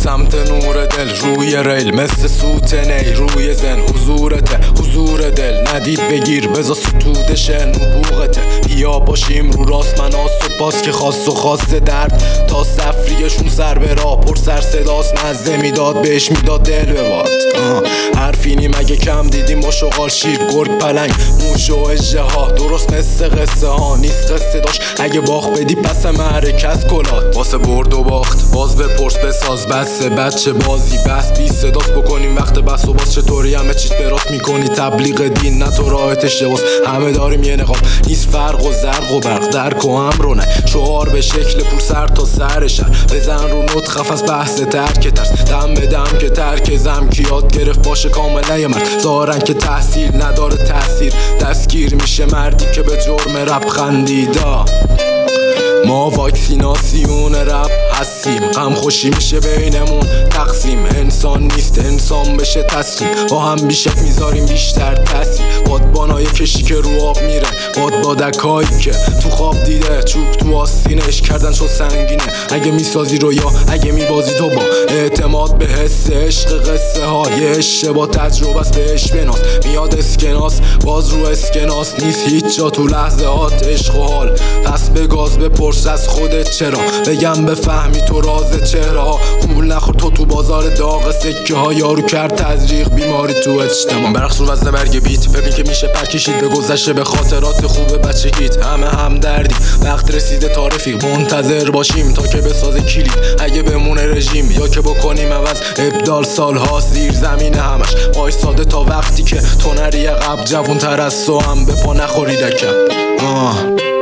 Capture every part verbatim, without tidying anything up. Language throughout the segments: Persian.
سمت نور دل روی ریل، مثل سوت نی روی زن. حضورته حضور دل، ندید بگیر بزا ستودشه نبوغته. بیا باشیم رو راست مناسب باز که خاص و خاص درد تا سفریشون سر به راه پر سر صداست. مزه میداد بهش میداد دل بباد. حرفینی مگه کم دیدیم با شغال شیر گرگ پلنگ موش و اژه ها. درست مثل قصه ها نیست قصه داشت اگه باخت بدی پس معرکه از کلات. واسه برد و باخت باز بپرس بساز بسه بچه بازی بس بی صداست بکنیم وقت بس و باز. چطوری همه چیز براست میکنی تبلیغ دین نه تو راحت اشتباس. همه داریم یه نقاب نیست فرق و زرق و برق درک و امرو نه. شعار به شکل پور سر تا سر شهر بزن رو نوت خف از بحث ترک ترس. دم به دم که ترک زم که یاد گرفت باشه کامل نه مرد. ظاهرن که تحصیل نداره تاثیر دستگیر میشه مردی که به جرم رپ خندیدا. ما واکسیناسیون رپ هستیم، غم خوشی میشه بینمون تقسیم. انسان نیست انسان بشه تسلیم، با هم بیشک میذاریم بیشتر تاثیر. بادبانای کشی که رو آب میره، بادبادکایی که تو خواب دیده چوب تو آستینش کردن شد سنگینه. اگه میسازی رو یا اگه میبازی تو با اعتماد به حس عشق قصه های اشتباه تجربه است بهش بناس. میاد اسکناس باز رو اسکناس نیست هیچ جا تو لحظه هات عشق و حال. پس به گاز بپرس از خودت چرا بگم بفهمی تو راز چهره ها. قول نخور تو تو بازار داغ سکه ها یارو کرد تزریق بیماری تو اجتماع. برقص رو وزن برگ بیت ببین که میشه پر کشید به گذشته به خاطرات خوب بچگیت. همه هم دردیم وقت رسیده تا رفیق منتظر باشیم تا که بسازه کلید اگه بمونه رژیم یا که بکنیم عوض ابدال. سال ها زیر زمین همش وایساده تا وقتی که تو نری عقب. جوون تر از تو هم به پا نخوری رکب. آه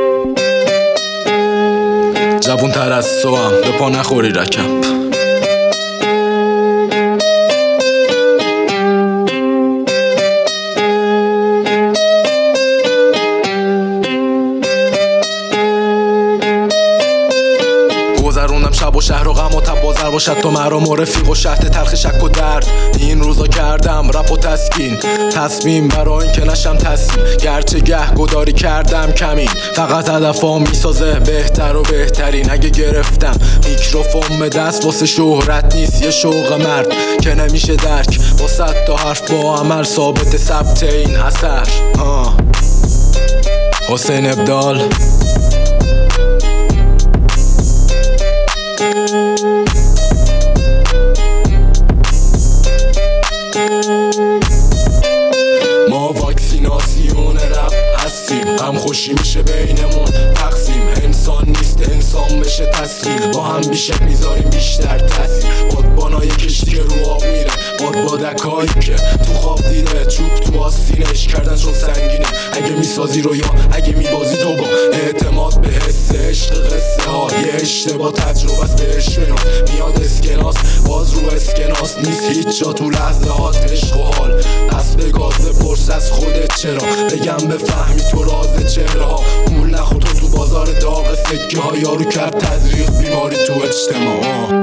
جوون تر از تو هم به پا نخوری رکب. گذروندم شب و شهر و غم و تب بازر باشد تو مرام و رفیق و شهد تلخ شک و درد. این روزا کردم رپ و تسکین تصمیم برای این که نشم تسلیم. گرچه گه گداری کردم کمین فقط هدفام میسازه بهتر و بهترین. اگه گرفتم میکروفون به دست واسه شهرت نیست یه شوق مرد که نمیشه درک با صد تا حرف با عمل ثابت ثبت این اثر. آه حسین ابدال. ما واکسیناسیون رپ هستیم، غم خوشی میشه بینمون تقسیم. انسان نیست انسان بشه تسلیم، با هم بیشک میذاریم بیشتر تاثیر. بادبانای کشتی که رو آب میره، بادبادکایی که تو خواب دیده چوب تو آستینش کردن شد سنگینه. اگه میسازی رو یا اگه میبازی تو با اعتماد به حس عشق قصه ها یه اشتباه تجربه است بهش بناس. میاد اسکناس باز رو اسکناس نیست هیچ جا تو لحظه هات عشق و حال. پس به گاز بپرس از خودت چرا بگم بفهمی تو راز چهره ها. قول نخور تو تو بازار داغ سکه ها یارو کرد تزریق بیماری تو اجتماع.